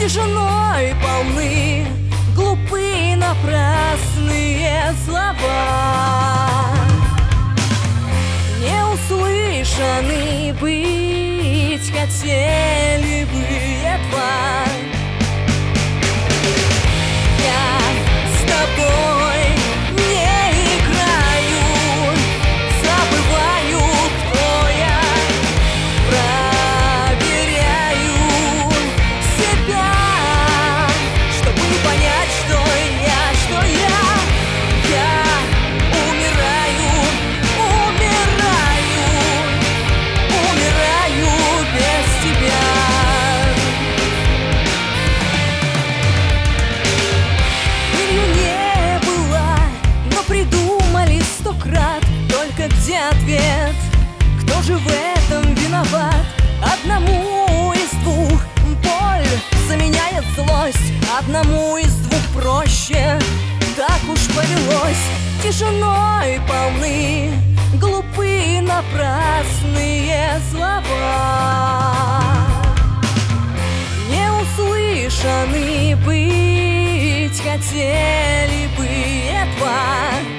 тишиной полны глупые напрасные слова. Не услышаны быть хотели бы едва. Я с тобой не играю, забываю, кто я, проверяю себя, чтобы понять, что я умираю без тебя. Только где ответ? Кто же в этом виноват? Одному из двух боль заменяет злость, одному из двух проще, так уж повелось. Тишиной полны глупые напрасные слова. Не услышаны быть хотели бы едва.